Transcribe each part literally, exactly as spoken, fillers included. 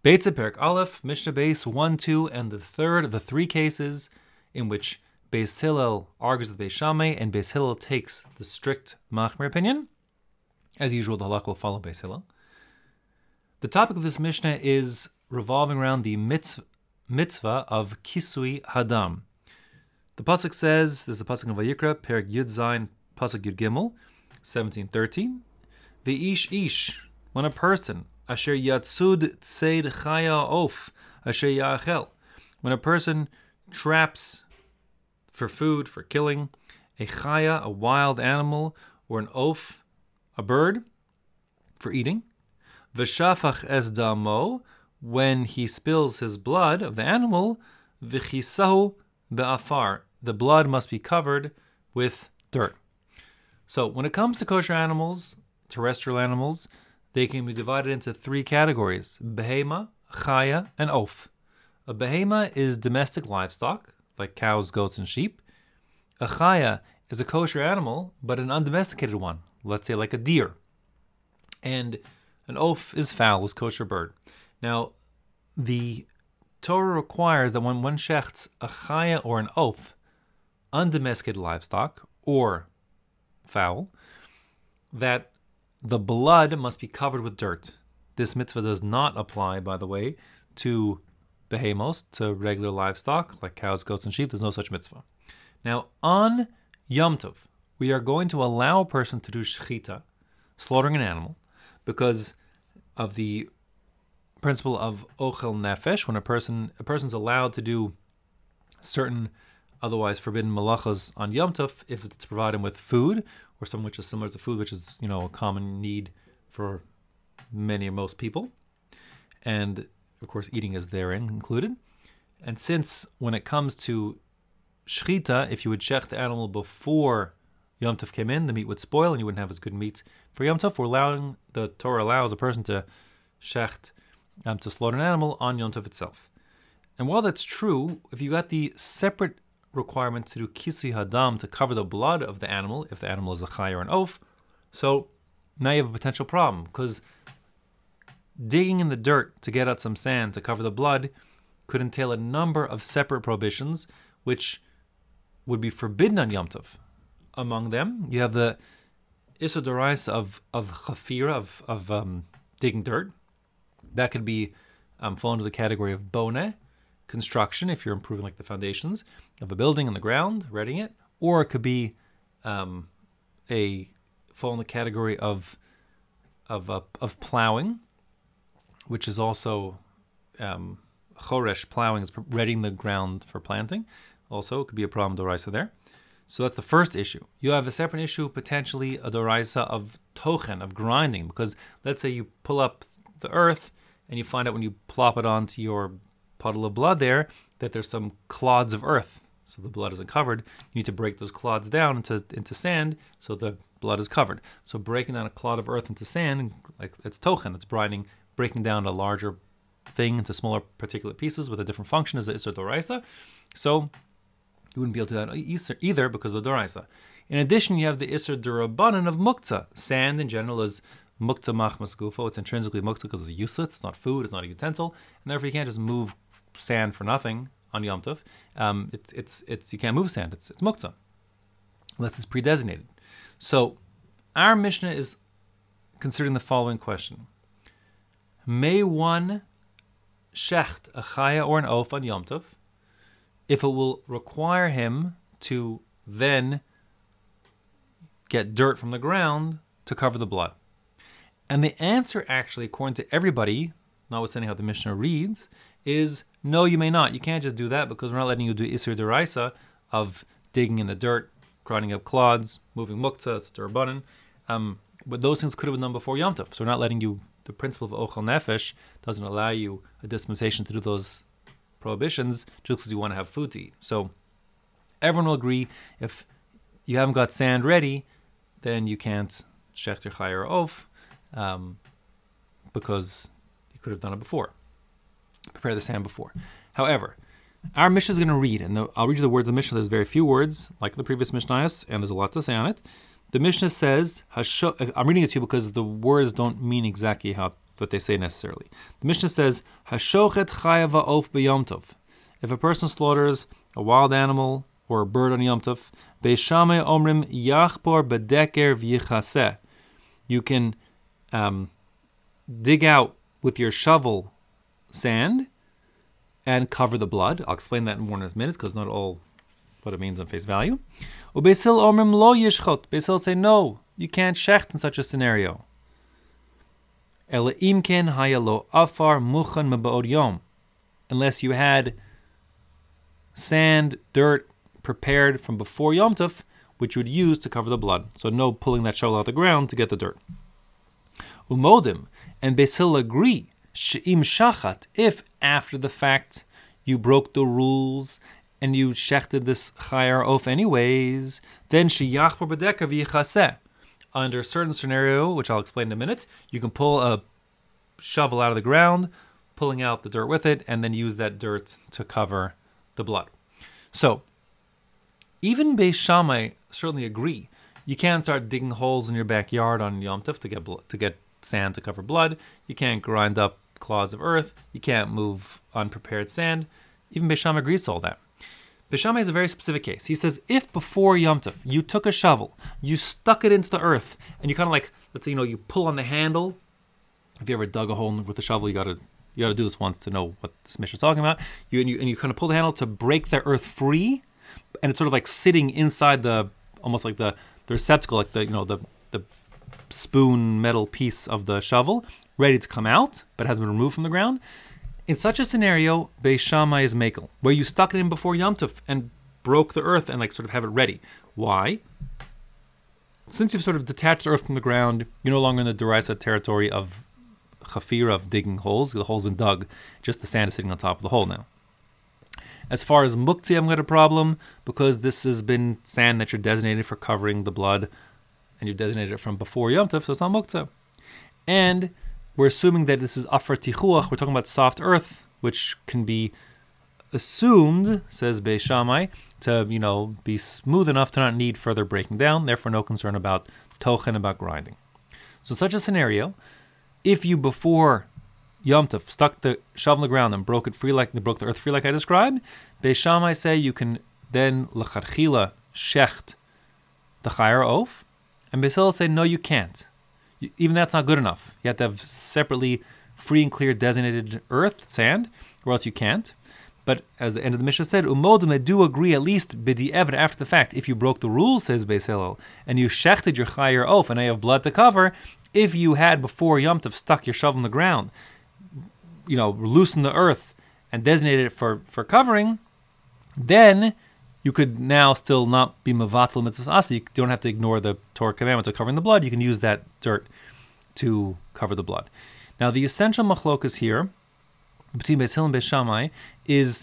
Beitza Perek Aleph, Mishnah Beis one, two, and the third of the three cases in which Beis Hillel argues with Beis Shammai and Beis Hillel takes the strict Machmir opinion. As usual, the halakha will follow Beis Hillel. The topic of this Mishnah is revolving around the mitzvah, mitzvah of Kisui Hadam. The pasuk says, this is the pasuk of Vayikra, Perek Yud Zayin, pasuk Yud Gimel, seventeen thirteen. The ish ish, when a person, asher yatsud tseid chaya of, asher yachel, when a person traps for food, for killing, a chaya, a wild animal, or an oaf, a bird, for eating, v'shafach es damo, when he spills his blood of the animal, v'chisahu be'afar, the blood must be covered with dirt. So when it comes to kosher animals, terrestrial animals, they can be divided into three categories: behema, chaya, and oaf. A behema is domestic livestock, like cows, goats, and sheep. A chaya is a kosher animal, but an undomesticated one, let's say like a deer. And an oaf is fowl, is kosher bird. Now, the Torah requires that when one shechts a chaya or an oaf, undomesticated livestock, or fowl, that the blood must be covered with dirt. This mitzvah does not apply, by the way, to behemos, to regular livestock, like cows, goats, and sheep. There's no such mitzvah. Now, on Yom Tov, we are going to allow a person to do shechita, slaughtering an animal, because of the principle of ochel nefesh. When a person a person's allowed to do certain otherwise forbidden malachas on Yom Tov, if it's to provide him with food, or something which is similar to food, which is, you know, a common need for many or most people. And, of course, eating is therein included. And since when it comes to shechita, if you would shech the animal before Yom Tov came in, the meat would spoil and you wouldn't have as good meat for Yom Tov. We're allowing, the Torah allows a person to shecht, um, to slaughter an animal on Yom Tov itself. And while that's true, if you got the separate requirement to do kisui hadam, to cover the blood of the animal, if the animal is a chay or an oaf, so now you have a potential problem, because digging in the dirt to get out some sand to cover the blood could entail a number of separate prohibitions, which would be forbidden on Yom Tov. Among them, you have the Issur D'Oraisa of of chafira, of of um, digging dirt. That could be um, fall into the category of boneh, construction, if you're improving like the foundations of a building on the ground, readying it, or it could be um, a fall in the category of of uh, of plowing, which is also um, choresh, plowing is readying the ground for planting. Also, it could be a problem d'oraisa there. So that's the first issue. You have a separate issue, potentially a d'oraisa of tochen, of grinding, because let's say you pull up the earth and you find out when you plop it onto your puddle of blood there that there's some clods of earth, so the blood isn't covered. You need to break those clods down into into sand so the blood is covered. So breaking down a clod of earth into sand, like it's tochen, it's grinding, breaking down a larger thing into smaller particulate pieces with a different function is the Issur D'Oraisa. So you wouldn't be able to do that either because of the D'Oraisa. In addition, you have the Issur D'Rabbanan of muktzah. Sand in general is muktzah machmas gufo. It's intrinsically muktzah because it's useless. It's not food. It's not a utensil, and therefore you can't just move sand for nothing on Yom Tov. Um, it's it's it's you can't move sand. It's it's muktzah unless it's pre-designated. So our Mishnah is considering the following question: may one shecht a chaya or an oaf on Yom Tov if it will require him to then get dirt from the ground to cover the blood? And the answer, actually, according to everybody, notwithstanding how the Mishnah reads, is no, you may not. You can't just do that because we're not letting you do Issur D'Oraisa of digging in the dirt, grinding up clods, moving muktzah, it's d'Rabbanan. Um, but those things could have been done before Yom Tov. So we're not letting you, the principle of Ochel Nefesh doesn't allow you a dispensation to do those prohibitions just because you want to have food to eat. So everyone will agree if you haven't got sand ready, then you can't shecht your chaya or oaf um, because you could have done it before. Prepare the sand before. However, our Mishnah is going to read, and the, I'll read you the words of the Mishnah. There's very few words, like the previous Mishnayos, and there's a lot to say on it. The Mishnah says, I'm reading it to you because the words don't mean exactly how what they say necessarily. The Mishnah says, Hashochet chayav ha'of b'yom tov. If a person slaughters a wild animal or a bird on Yom Tov, Beis Shammai omrim yachbor bedeker v'yichaseh. You can um, dig out with your shovel sand and cover the blood. I'll explain that in more in a minute because not all what it means on face value. Beis Hillel omrim lo yishchot. Beis Hillel say no, you can't shecht in such a scenario. Ela imken haya lo afar muchan meba'od yom. Unless you had sand, dirt prepared from before Yom Tov, which you would use to cover the blood. So no pulling that shovel out the ground to get the dirt. Umodim, and Beis Hillel agree, she'im shachat, if after the fact you broke the rules and you shechted this chayar off anyways, then sheyachbor bedeka v'yichaseh. Under a certain scenario, which I'll explain in a minute, you can pull a shovel out of the ground, pulling out the dirt with it, and then use that dirt to cover the blood. So, even Beis Shammai certainly agree. You can't start digging holes in your backyard on Yom Tov to get bl- to get sand to cover blood. You can't grind up clods of earth. You can't move unprepared sand. Even Beis Shammai agrees to all that. Beis Shammai is a very specific case. He says, if before Yom Tov you took a shovel, you stuck it into the earth, and you kind of like, let's say, you know, you pull on the handle. If you ever dug a hole with a shovel, you gotta you gotta do this once to know what this Mishnah is talking about. You and you and you kind of pull the handle to break the earth free, and it's sort of like sitting inside the, almost like the, the receptacle, like the you know the the spoon metal piece of the shovel, ready to come out, but hasn't been removed from the ground. In such a scenario, Beis Shammai is mekel, where you stuck it in before Yom Tov and broke the earth and like sort of have it ready. Why? Since you've sort of detached the earth from the ground, you're no longer in the derisa territory of chafir, of digging holes. The hole's been dug, just the sand is sitting on top of the hole now. As far as muktzah, I've got a problem because this has been sand that you're designated for covering the blood, and you designated it from before Yom Tov, so it's not muktzah. And we're assuming that this is afar tichuach. We're talking about soft earth, which can be assumed, says Beis Shammai, to you know be smooth enough to not need further breaking down. Therefore, no concern about tochen, about grinding. So, in such a scenario, if you before Yom Tov stuck the shovel in the ground and broke it free, like broke the earth free, like I described, Beis Shammai say you can then lecharchila shecht the chayar oaf, and Beis Hillel say no, you can't. Even that's not good enough. You have to have separately free and clear designated earth, sand, or else you can't. But as the end of the Mishnah said, umodim, they do agree at least b'di eved after the fact. If you broke the rules, says Beis Hillel, and you shechted your chayar oaf, and now you have blood to cover, if you had before Yom Tov stuck your shovel in the ground, you know, loosened the earth and designated it for, for covering, then you could now still not be mevatel mitzvahs asa. You don't have to ignore the Torah commandment of covering the blood. You can use that dirt to cover the blood. Now, the essential machlokas here between Beis Hillel and Beis Shammai is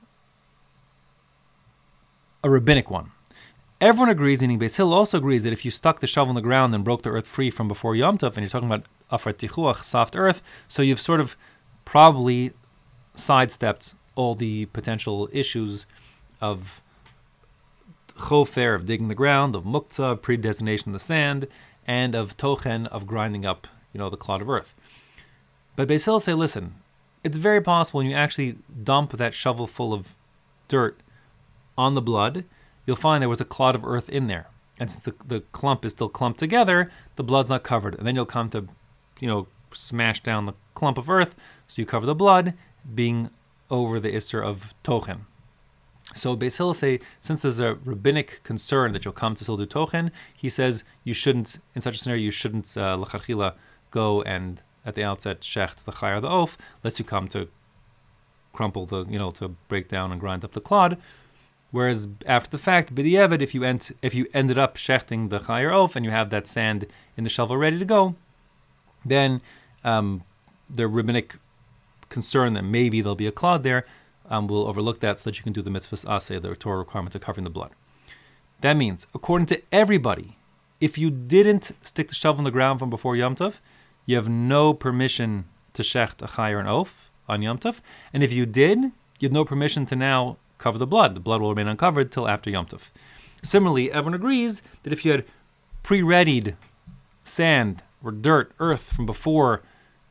a rabbinic one. Everyone agrees, meaning Beis Hillel also agrees, that if you stuck the shovel in the ground and broke the earth free from before Yom Tov, and you're talking about afar tichuach, soft earth, so you've sort of probably sidestepped all the potential issues of chofer, of digging the ground, of muktzah, predestination of the sand, and of tochen, of grinding up, you know, the clod of earth. But Beis Hillel say, listen, it's very possible when you actually dump that shovel full of dirt on the blood, you'll find there was a clod of earth in there. And since the, the clump is still clumped together, the blood's not covered. And then you'll come to, you know, smash down the clump of earth, so you cover the blood, being over the isser of tochen. So Beis Hillel say, since there's a rabbinic concern that you'll come to still do tochen, he says you shouldn't, in such a scenario, you shouldn't lecharchila uh, go and at the outset shecht the chayar the oaf, lest you come to crumple the, you know, to break down and grind up the clod. Whereas after the fact, b'diavad, if you ent, if you ended up shechting the chayar oaf and you have that sand in the shovel ready to go, then um, the rabbinic concern that maybe there'll be a clod there, um, will overlook that so that you can do the mitzvahs aseh, the Torah requirement of covering the blood. That means, according to everybody, if you didn't stick the shovel in the ground from before Yom Tov, you have no permission to shecht a chayar and oaf on Yom Tov, and if you did, you have no permission to now cover the blood. The blood will remain uncovered till after Yom Tov. Similarly, everyone agrees that if you had pre-readied sand or dirt, earth from before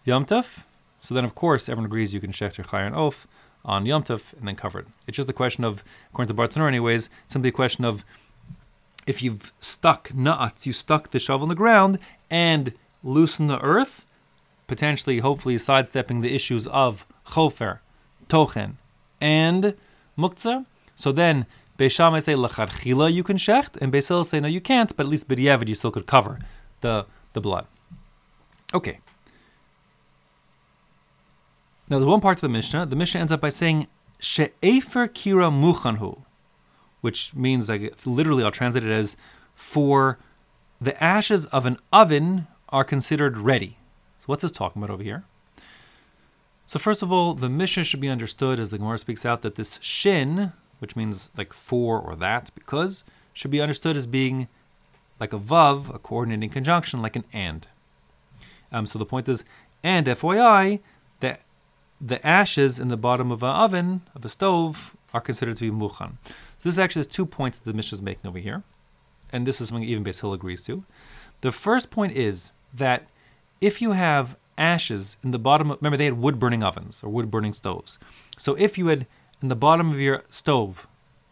Yom Tov. So then, of course, everyone agrees you can shechter Chayar and Oaf on Yom Tov and then cover it. It's just a question of, according to Bartanur anyways, simply a question of if you've stuck na'atz, you stuck the shovel in the ground and loosen the earth, potentially, hopefully, sidestepping the issues of chofer, tochen, and muktzah. So then, Beis Shammai say lacharchila you can shecht, and Beis Hillel say no you can't, but at least b'diavad you still could cover the the blood. Okay. Now there's one part to the Mishnah. The Mishnah ends up by saying she'efer kira muchanhu, which means, like, it's literally, I'll translate it as, for the ashes of an oven are considered ready. So what's this talking about over here? So first of all, the Mishnah should be understood, as the Gemara speaks out, that this shin, which means like for or that, because, should be understood as being like a vav, a coordinating conjunction, like an and. Um, so the point is, and F Y I, that the ashes in the bottom of an oven, of a stove, are considered to be muchan. So this actually has two points that the Mishnah is making over here. And this is something even Beis Hillel agrees to. The first point is that if you have ashes in the bottom of, remember they had wood burning ovens or wood burning stoves. So if you had in the bottom of your stove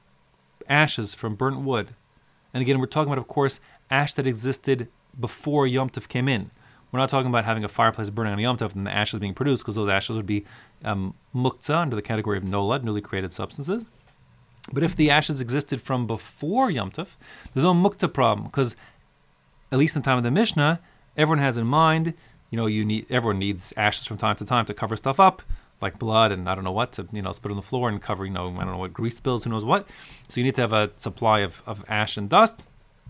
ashes from burnt wood, and again we're talking about, of course, ash that existed before Yom Tov came in. We're not talking about having a fireplace burning on Yom Tov and the ashes being produced, because those ashes would be um, muktzah, under the category of nolad, newly created substances. But if the ashes existed from before Yom Tov, there's no muktzah problem, because at least in the time of the Mishnah, everyone has in mind, you know, you need everyone needs ashes from time to time to cover stuff up, like blood and I don't know what, to, you know, spit on the floor and cover, you know, I don't know what, grease spills, who knows what. So you need to have a supply of, of ash and dust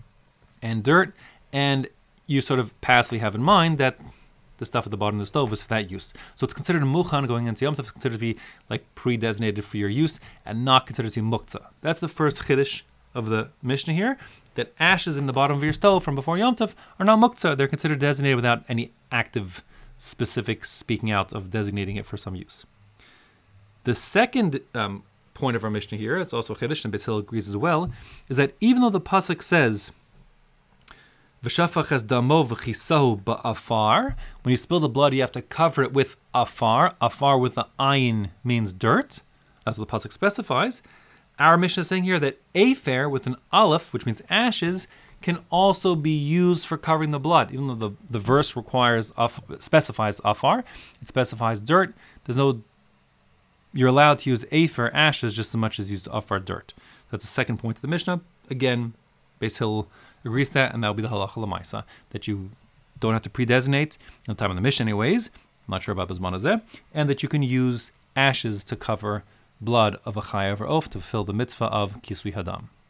and dirt, and you sort of passively have in mind that the stuff at the bottom of the stove is for that use. So it's considered a muchan going into Yom Tov, it's considered to be like pre-designated for your use and not considered to be muktzah. That's the first chiddush of the Mishnah here, that ashes in the bottom of your stove from before Yom Tov are not muktzah. They're considered designated without any active, specific speaking out of designating it for some use. The second um, point of our Mishnah here, it's also chiddush, and Beis Hillel agrees as well, is that even though the pasuk says V'shafach es damo v'chisahu ba'afar, when you spill the blood, you have to cover it with afar. Afar with the ayin means dirt. That's what the pasuk specifies. Our Mishnah is saying here that afer with an aleph, which means ashes, can also be used for covering the blood. Even though the, the verse requires af, specifies afar, it specifies dirt. There's no, you're allowed to use afer, ashes, just as much as use afar, dirt. That's the second point of the Mishnah. Again, Beis Hillel agrees to that, and that'll be the halacha l'maisa, that you don't have to pre-designate in the time of the Mishnah anyways. I'm not sure about Bizman Hazeh, and that you can use ashes to cover blood of a chayav or oaf to fulfill the mitzvah of kisui hadam.